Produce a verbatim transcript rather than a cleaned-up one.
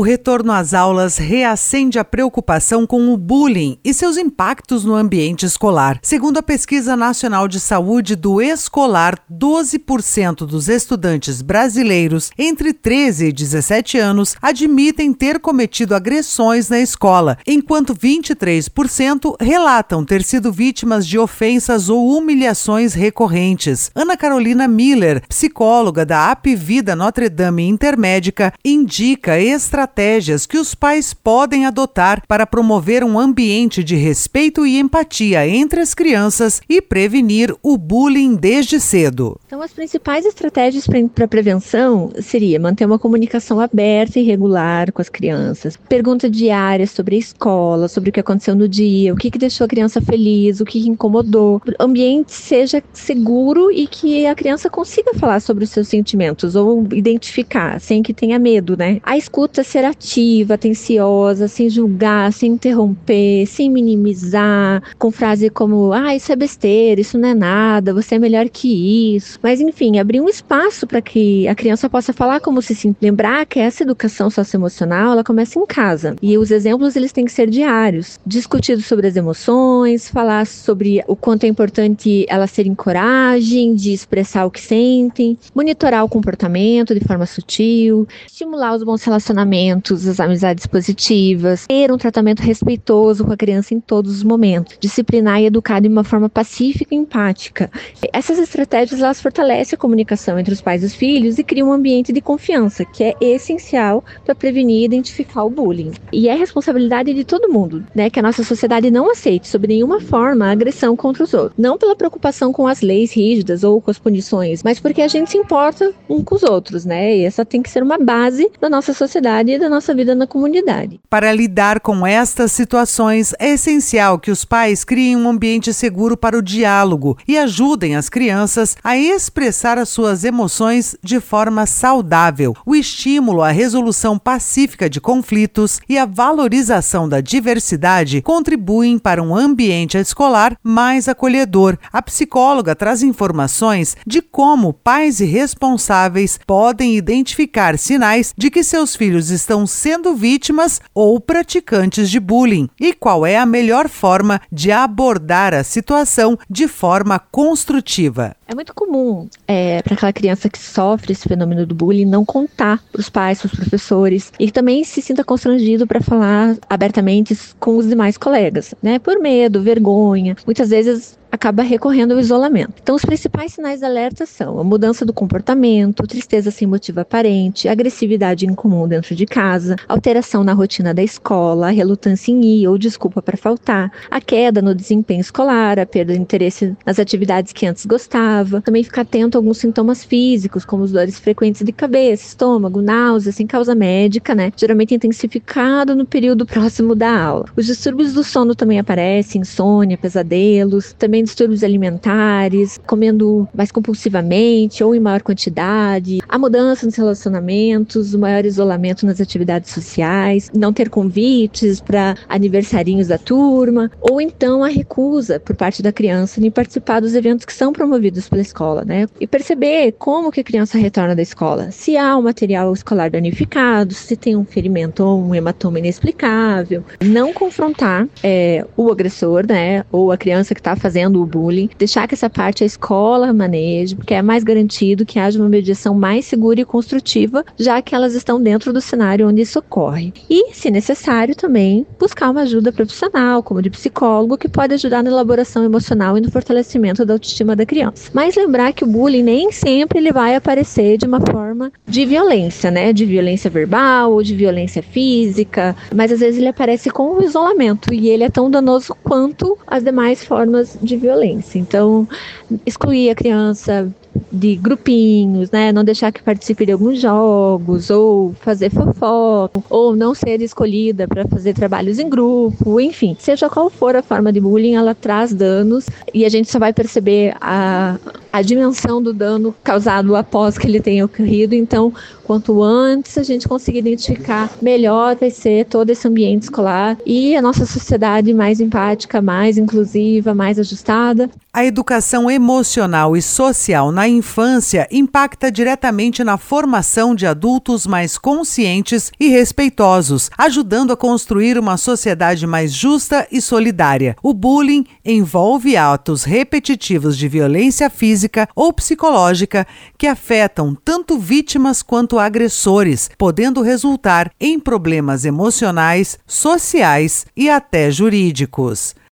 retorno às aulas reacende a preocupação com o bullying e seus impactos no ambiente escolar. Segundo a Pesquisa Nacional de Saúde do Escolar, doze por cento dos estudantes brasileiros entre treze e dezessete anos admitem ter cometido agressões na escola, enquanto vinte e três por cento relatam ter sido vítimas de ofensas ou humilhações recorrentes. Ana Carolina Miller, psicóloga da Apvida Notre Dame Intermédica, indica estratégias que os pais podem adotar para promover um ambiente de respeito e empatia entre as crianças e prevenir o bullying desde cedo. Então, as principais estratégias para prevenção seria manter uma comunicação aberta e regular com as crianças, pergunta diária sobre a escola, sobre o que aconteceu no dia, o que, que deixou a criança feliz, o que, que incomodou, o ambiente seja seguro e que a criança consiga falar sobre os seus sentimentos ou identificar, sem que tenha medo, né? A escuta ser ativa, atenciosa, sem julgar, sem interromper, sem minimizar, com frase como, ah, isso é besteira, isso não é nada, você é melhor que isso. Mas, enfim, abrir um espaço para que a criança possa falar como se sente. Lembrar que essa educação socioemocional, ela começa em casa. E os exemplos, eles têm que ser diários. Discutido sobre as emoções, falar sobre o quanto é importante elas terem coragem de expressar o que sentem, monitorar o comportamento de forma sutil, estimular os bons relacionamentos, as amizades positivas, ter um tratamento respeitoso com a criança em todos os momentos, disciplinar e educar de uma forma pacífica e empática. Essas estratégias, elas fortalecem a comunicação entre os pais e os filhos e criam um ambiente de confiança, que é essencial para prevenir e identificar o bullying. E é responsabilidade de todo mundo, né, que a nossa sociedade não aceite, sob nenhuma forma, a agressão contra os outros. Não pela preocupação com as leis rígidas ou com as punições, mas porque a gente se importa um com os outros, né? E essa tem que ser uma base da nossa sociedade e da nossa vida na comunidade. Para lidar com estas situações, é essencial que os pais criem um ambiente seguro para o diálogo e ajudem as crianças a expressar as suas emoções de forma saudável. O estímulo à resolução pacífica de conflitos e a valorização da diversidade contribuem para um ambiente escolar mais acolhedor. A psicóloga traz informações de como pais e responsáveis podem identificar sinais de que seus filhos estão sendo vítimas ou praticantes de bullying e qual é a melhor forma de abordar a situação de forma construtiva. É muito comum é, para aquela criança que sofre esse fenômeno do bullying não contar para os pais, para os professores, e que também se sinta constrangido para falar abertamente com os demais colegas, né? Por medo, vergonha, muitas vezes acaba recorrendo ao isolamento. Então, os principais sinais de alerta são a mudança do comportamento, tristeza sem motivo aparente, agressividade incomum dentro de casa, alteração na rotina da escola, a relutância em ir ou desculpa para faltar, a queda no desempenho escolar, a perda de interesse nas atividades que antes gostava, também ficar atento a alguns sintomas físicos, como as dores frequentes de cabeça, estômago, náuseas, sem causa médica, né? Geralmente intensificado no período próximo da aula. Os distúrbios do sono também aparecem, insônia, pesadelos, também distúrbios alimentares, comendo mais compulsivamente ou em maior quantidade, a mudança nos relacionamentos, o maior isolamento nas atividades sociais, não ter convites para aniversarinhos da turma, ou então a recusa por parte da criança em participar dos eventos que são promovidos pela escola, né? E perceber como que a criança retorna da escola, se há um material escolar danificado, se tem um ferimento ou um hematoma inexplicável, não confrontar é, o agressor, né, ou a criança que está fazendo o bullying, deixar que essa parte a escola maneje, porque é mais garantido que haja uma mediação mais segura e construtiva, já que elas estão dentro do cenário onde isso ocorre. E, se necessário, também buscar uma ajuda profissional, como de psicólogo, que pode ajudar na elaboração emocional e no fortalecimento da autoestima da criança. Mas lembrar que o bullying nem sempre ele vai aparecer de uma forma de violência, né? De violência verbal ou de violência física, mas às vezes ele aparece com o isolamento e ele é tão danoso quanto as demais formas de violência. Então, excluir a criança de grupinhos, né? Não deixar que participe de alguns jogos, ou fazer fofoca, ou não ser escolhida para fazer trabalhos em grupo, enfim. Seja qual for a forma de bullying, ela traz danos e a gente só vai perceber a a dimensão do dano causado após que ele tenha ocorrido. Então, quanto antes a gente conseguir identificar, melhor vai ser todo esse ambiente escolar e a nossa sociedade mais empática, mais inclusiva, mais ajustada. A educação emocional e social na infância impacta diretamente na formação de adultos mais conscientes e respeitosos, ajudando a construir uma sociedade mais justa e solidária. O bullying envolve atos repetitivos de violência física ou psicológica que afetam tanto vítimas quanto agressores, podendo resultar em problemas emocionais, sociais e até jurídicos.